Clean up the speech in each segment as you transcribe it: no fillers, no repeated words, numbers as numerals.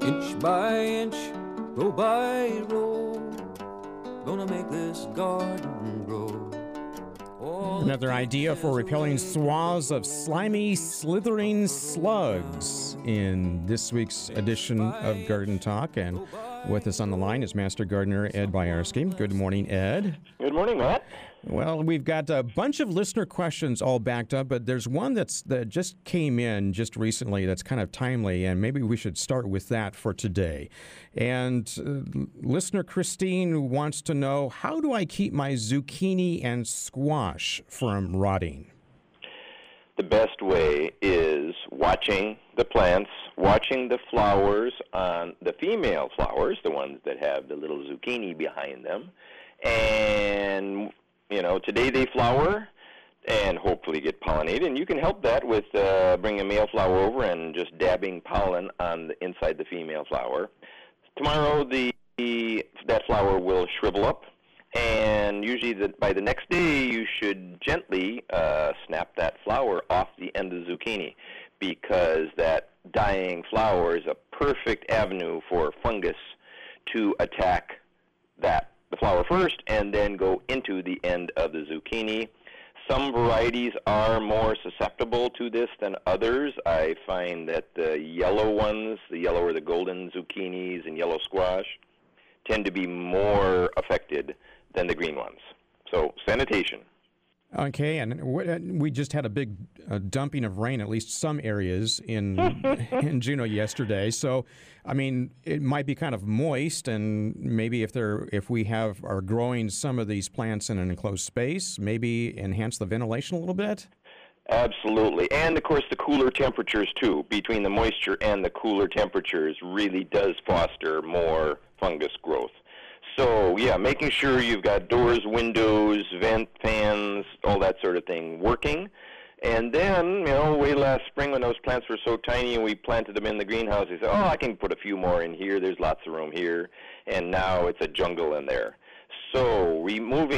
Inch by inch, row by row, gonna make this garden grow. Another idea for repelling swaths of slimy, slithering slugs in this week's edition of Garden Talk. And with us on the line is Master Gardener Ed Boyarsky. Good morning, Ed. Good morning, Matt. Well, we've got a bunch of listener questions all backed up, but there's one that just came in just recently that's kind of timely, and maybe we should start with that for today. And listener Christine wants to know, how do I keep my zucchini and squash from rotting? The best way is watching the plants, watching the flowers, the female flowers, the ones that have the little zucchini behind them, and today they flower and hopefully get pollinated. And you can help that with bringing a male flower over and just dabbing pollen on the inside the female flower. Tomorrow that flower will shrivel up, and usually by the next day you should gently snap that flower off the end of the zucchini, because that dying flower is a perfect avenue for fungus to attack the flower first and then go into the end of the zucchini. Some varieties are more susceptible to this than others. I find that the yellow ones, the yellow or the golden zucchinis and yellow squash, tend to be more affected than the green ones. So sanitation. Okay, and we just had a big dumping of rain, at least some areas in Juneau yesterday. So, I mean, it might be kind of moist, and maybe if we are growing some of these plants in an enclosed space, maybe enhance the ventilation a little bit. Absolutely, and of course the cooler temperatures too. Between the moisture and the cooler temperatures really does foster more fungus growth. So, yeah, making sure you've got doors, windows, vent, fans, all that sort of thing working. And then, way last spring when those plants were so tiny and we planted them in the greenhouse, we said, I can put a few more in here. There's lots of room here. And now it's a jungle in there. So remove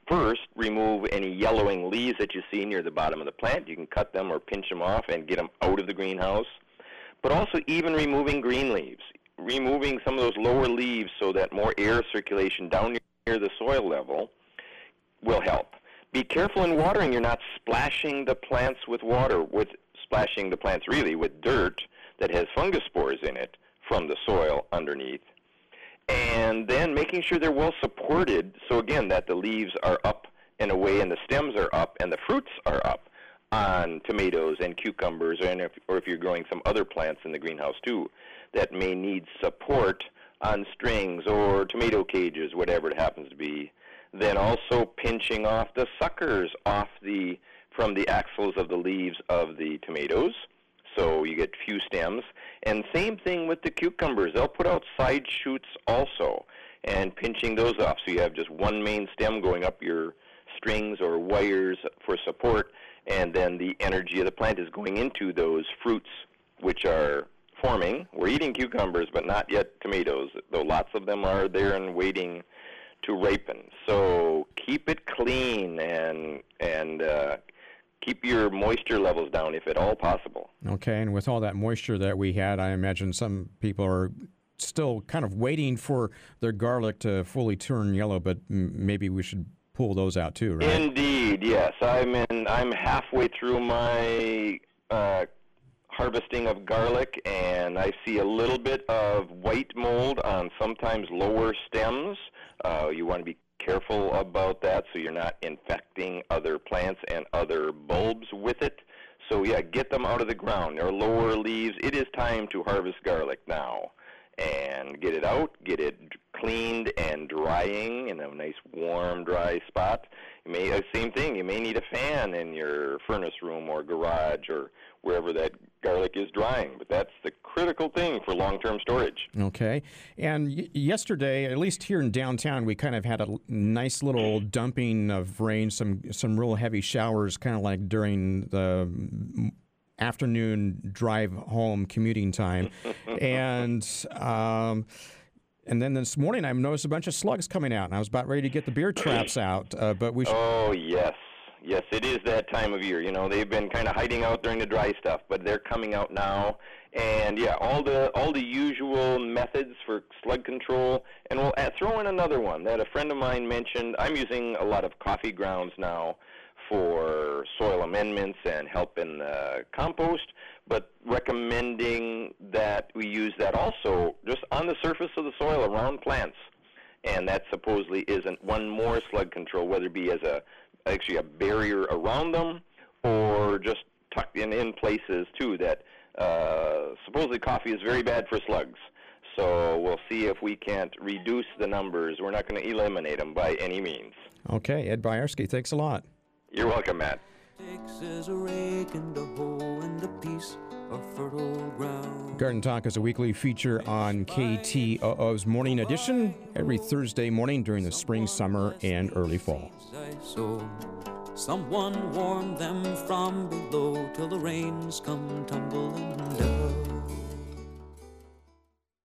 any yellowing leaves that you see near the bottom of the plant. You can cut them or pinch them off and get them out of the greenhouse. But also even removing green leaves. Removing some of those lower leaves so that more air circulation down near the soil level will help. Be careful in watering. You're not splashing the plants with water, splashing the plants really with dirt that has fungus spores in it from the soil underneath. And then making sure they're well supported, so again, that the leaves are up and away and the stems are up and the fruits are up on tomatoes and cucumbers, or if you're growing some other plants in the greenhouse too that may need support on strings or tomato cages, whatever it happens to be. Then also pinching off the suckers from the axils of the leaves of the tomatoes, so you get few stems. And same thing with the cucumbers. They'll put out side shoots also, and pinching those off so you have just one main stem going up your strings or wires for support, and then the energy of the plant is going into those fruits which are forming. We're eating cucumbers, but not yet tomatoes, though lots of them are there and waiting to ripen. So keep it clean and keep your moisture levels down if at all possible. Okay, and with all that moisture that we had, I imagine some people are still kind of waiting for their garlic to fully turn yellow, but maybe we should pull those out too, right? Indeed, yes. I'm halfway through my harvesting of garlic, and I see a little bit of white mold on sometimes lower stems. You want to be careful about that so you're not infecting other plants and other bulbs with it. So yeah, get them out of the ground. There are lower leaves. It is time to harvest garlic now. And get it out, get it cleaned and drying in a nice warm, dry spot. Same thing, you may need a fan in your furnace room or garage or wherever that garlic is drying. But that's the critical thing for long-term storage. Okay. And yesterday, at least here in downtown, we kind of had a nice little dumping of rain, some real heavy showers, kind of like during the afternoon drive home commuting time. And then this morning I noticed a bunch of slugs coming out, and I was about ready to get the beer traps out. But we Oh, yes. Yes, it is that time of year. You know, they've been kind of hiding out during the dry stuff, but they're coming out now. And yeah, all the usual methods for slug control. And we'll throw in another one that a friend of mine mentioned. I'm using a lot of coffee grounds now for soil amendments and help in compost, but recommending that we use that also just on the surface of the soil around plants. And that supposedly isn't one more slug control, whether it be as actually a barrier around them or just tucked in places too that supposedly coffee is very bad for slugs. So we'll see if we can't reduce the numbers. We're not going to eliminate them by any means. Okay, Ed Byerski, thanks a lot. You're welcome, Matt. Takes is a rake and a hoe and a piece of fertile ground. Garden Talk is a weekly feature on KTOO's Morning Edition every Thursday morning during the spring, summer, and early fall. Someone warned them from below till the rains come tumbling